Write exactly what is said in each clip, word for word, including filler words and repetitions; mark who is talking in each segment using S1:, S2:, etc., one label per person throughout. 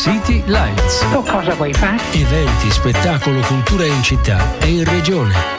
S1: City Lights.
S2: Tu cosa vuoi fare?
S1: Eventi, spettacolo, cultura in città e in regione.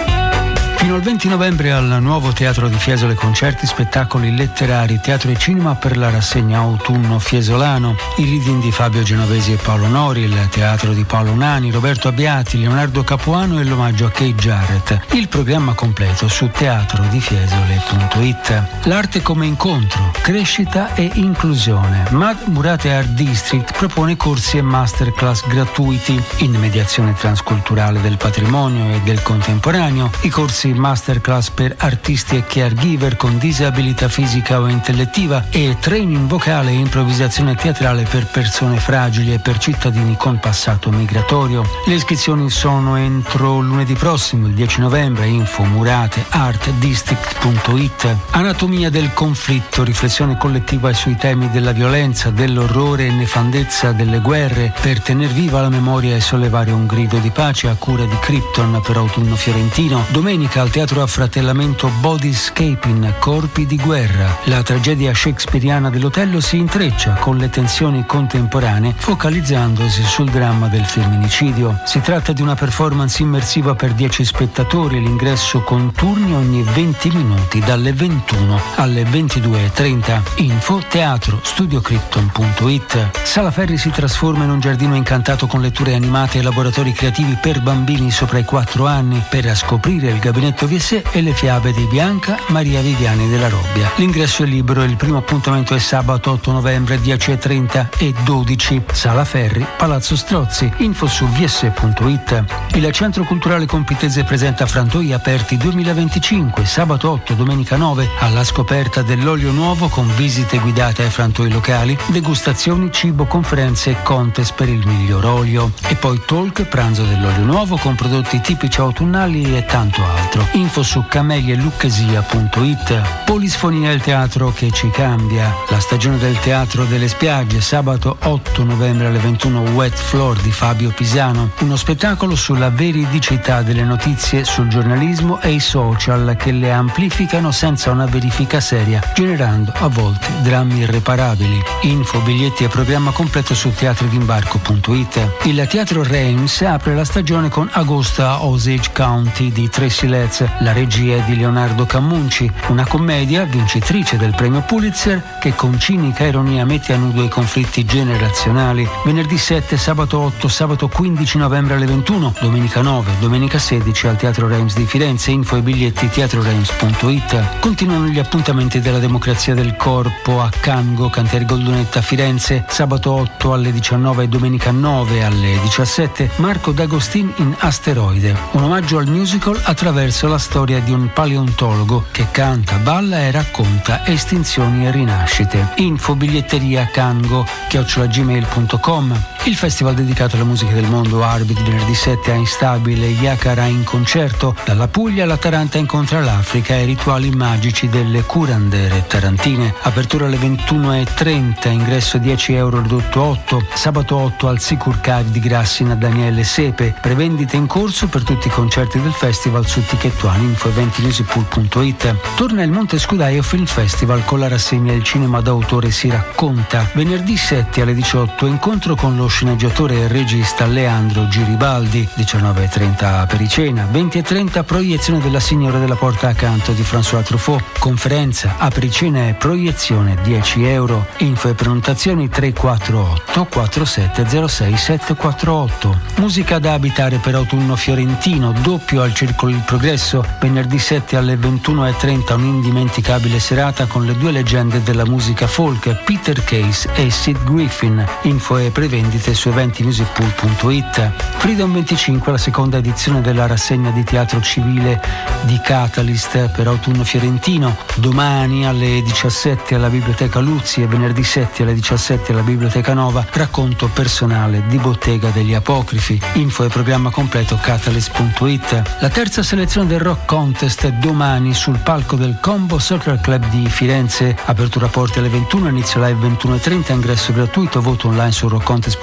S1: Fino al venti novembre al Nuovo Teatro di Fiesole concerti, spettacoli letterari, teatro e cinema per la rassegna Autunno Fiesolano, i reading di Fabio Genovesi e Paolo Nori, il teatro di Paolo Nani, Roberto Abbiati, Leonardo Capuano e l'omaggio a Kate Jarrett. Il programma completo su teatro di fiesole punto it. L'arte come incontro, crescita e inclusione. Mad Murate Art District propone corsi e masterclass gratuiti in mediazione transculturale del patrimonio e del contemporaneo. I corsi masterclass per artisti e caregiver con disabilità fisica o intellettiva e training vocale e improvvisazione teatrale per persone fragili e per cittadini con passato migratorio. Le iscrizioni sono entro lunedì prossimo, il dieci novembre. Info murate art district punto it. Anatomia del conflitto, riflessione collettiva sui temi della violenza, dell'orrore e nefandezza delle guerre per tener viva la memoria e sollevare un grido di pace, a cura di Krypton per Autunno Fiorentino. Domenica al Teatro Affratellamento Bodyscaping, Corpi di guerra. La tragedia shakespeariana dell'Otello si intreccia con le tensioni contemporanee, focalizzandosi sul dramma del femminicidio. Si tratta di una performance immersiva per dieci spettatori, l'ingresso con turni ogni venti minuti dalle ventuno alle ventidue e trenta. Info teatro studio krypton punto it. Sala Ferri si trasforma in un giardino incantato con letture animate e laboratori creativi per bambini sopra i quattro anni per scoprire il gabinetto V S e le fiabe di Bianca Maria Viviani della Robbia. L'ingresso è libero e il primo appuntamento è sabato otto novembre dieci e trenta e dodici. Sala Ferri, Palazzo Strozzi. Info su v s punto it. Il Centro Culturale Compitese presenta Frantoi Aperti duemilaventicinque, sabato otto, domenica nove, alla scoperta dell'olio nuovo con visite guidate ai frantoi locali, degustazioni, cibo, conferenze e contest per il miglior olio. E poi talk, pranzo dell'olio nuovo con prodotti tipici autunnali e tanto altro. Info su camelie lucchesia punto it. Polisfonia, il teatro che ci cambia. La stagione del teatro delle spiagge, sabato otto novembre alle ventuno, Wet Floor di Fabio Pisano. Uno spettacolo sulla veridicità delle notizie sul giornalismo e i social che le amplificano senza una verifica seria, generando a volte drammi irreparabili. Info, biglietti e programma completo su teatri d'imbarco punto it. Il Teatro Reims apre la stagione con Agosta Osage County di Tracy Letts. La regia è di Leonardo Cammunci, una commedia vincitrice del premio Pulitzer che con cinica ironia mette a nudo i conflitti generazionali. Venerdì sette, sabato otto, sabato quindici novembre alle ventuno, domenica nove, domenica sedici al Teatro Reims di Firenze. Info e biglietti teatro reims punto it. Continuano gli appuntamenti della Democrazia del Corpo a Cango, Cantieri Goldunetta, Firenze, sabato otto alle diciannove e domenica nove alle diciassette. Marco D'Agostin in Asteroide, un omaggio al musical attraverso la storia di un paleontologo che canta, balla e racconta estinzioni e rinascite. Info biglietteria cango chiocciola gmail punto com. Il festival dedicato alla musica del mondo Arbit venerdì sette a Instabile, Yacara in concerto. Dalla Puglia la Taranta incontra l'Africa e i rituali magici delle curandere tarantine. Apertura alle ventuno e trenta, ingresso dieci euro, ridotto otto. Sabato otto al Sicur Cave di Grassina Daniele Sepe. Prevendite in corso per tutti i concerti del festival su Ticket One. Info eventi musipool punto it. Torna il Monte Scudaio Film Festival con la rassegna Il cinema d'autore si racconta. Venerdì sette alle diciotto, incontro con lo sceneggiatore e regista Leandro Giribaldi. diciannove e trenta Apericena. venti e trenta proiezione della Signora della Porta accanto di François Truffaut. Conferenza, apericena e proiezione dieci euro. Info e prenotazioni tre quattro otto quattro sette zero sei sette quattro otto. Musica da abitare per Autunno Fiorentino, doppio al Circolo Il Progresso. Venerdì sette alle ventuno e trenta, un'indimenticabile serata con le due leggende della musica folk, Peter Case e Sid Griffin. Info e prevendite su eventi musipool punto it. Freedom venticinque, la seconda edizione della rassegna di teatro civile di Catalyst per Autunno Fiorentino. Domani alle diciassette alla Biblioteca Luzzi e venerdì sette alle diciassette alla Biblioteca Nova, racconto personale di Bottega degli Apocrifi. Info e programma completo catalyst punto it. La terza selezione del Rock Contest domani sul palco del Combo Social Club di Firenze. Apertura porte alle ventuno, inizio live ventuno e trenta, ingresso gratuito, voto online su rock contest punto it.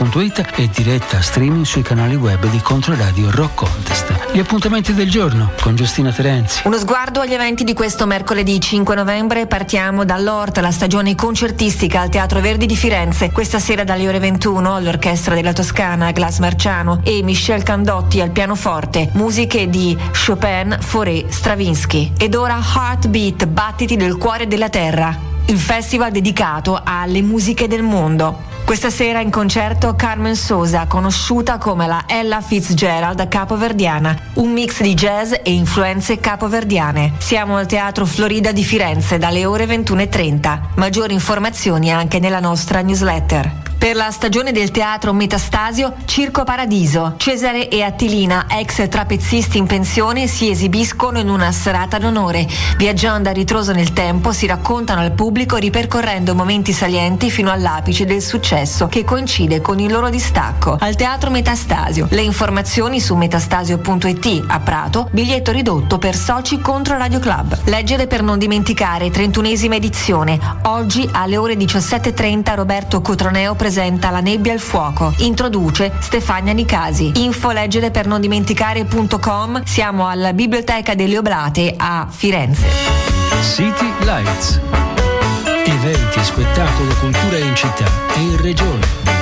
S1: punto it e diretta streaming sui canali web di Controradio Rock Contest. Gli appuntamenti del giorno con Giustina Terenzi.
S2: Uno sguardo agli eventi di questo mercoledì cinque novembre. Partiamo dall'Orta, la stagione concertistica al Teatro Verdi di Firenze. Questa sera dalle ore ventuno l'Orchestra della Toscana, Glas Marciano e Michel Candotti al pianoforte, musiche di Chopin, Fauré, Stravinsky. Ed ora Heartbeat, battiti del cuore della terra, il festival dedicato alle musiche del mondo. Questa sera in concerto Carmen Sosa, conosciuta come la Ella Fitzgerald capoverdiana, un mix di jazz e influenze capoverdiane. Siamo al Teatro Florida di Firenze dalle ore ventuno e trenta. Maggiori informazioni anche nella nostra newsletter. Per la stagione del teatro Metastasio, Circo Paradiso. Cesare e Attilina, ex trapezzisti in pensione, si esibiscono in una serata d'onore. Viaggiando a ritroso nel tempo, si raccontano al pubblico ripercorrendo momenti salienti fino all'apice del successo, che coincide con il loro distacco. Al teatro Metastasio. Le informazioni su metastasio punto it. A Prato, biglietto ridotto per soci contro Radio Club. Leggere per non dimenticare, trentunesima edizione. Oggi alle ore diciassette e trenta Roberto Cotroneo presenta La nebbia e il fuoco. Introduce Stefania Nicasi. Info leggere per non dimenticare punto com. Siamo alla Biblioteca delle Oblate a Firenze.
S1: City Lights. Eventi, spettacolo, cultura in città e in regione.